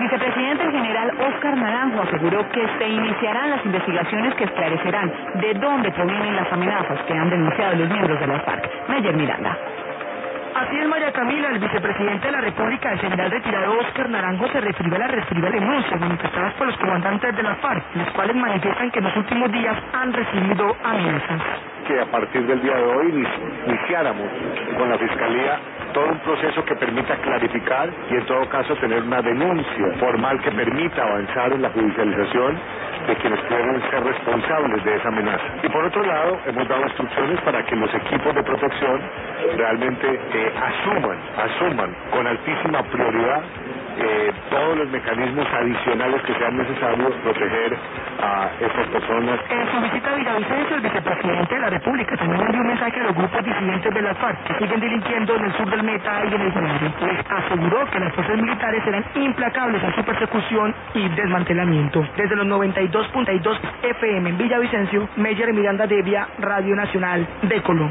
vicepresidente general Óscar Naranjo aseguró que se iniciarán las investigaciones que esclarecerán de dónde provienen las amenazas que han denunciado los miembros de las FARC. Meyer Miranda. Así es, María Camila, el vicepresidente de la República, el general retirado Óscar Naranjo, se refirió a las denuncias manifestadas por los comandantes de las FARC, los cuales manifiestan que en los últimos días han recibido amenazas. Que a partir del día de hoy iniciáramos con la Fiscalía todo un proceso que permita clarificar y en todo caso tener una denuncia formal que permita avanzar en la judicialización de quienes pueden ser responsables de esa amenaza. Y por otro lado, hemos dado instrucciones para que los equipos de protección realmente asuman con altísima prioridad todos los mecanismos adicionales que sean necesarios proteger a estas personas. En su visita a Villavicencio, el vicepresidente de la República también envió un mensaje a los grupos disidentes de las FARC que siguen delinquiendo en el sur del Meta y en el Guaviare. Les aseguró que las fuerzas militares serán implacables en su persecución y desmantelamiento. Desde los 92.2 FM en Villavicencio, Meyer Miranda Devia, Radio Nacional de Colombia.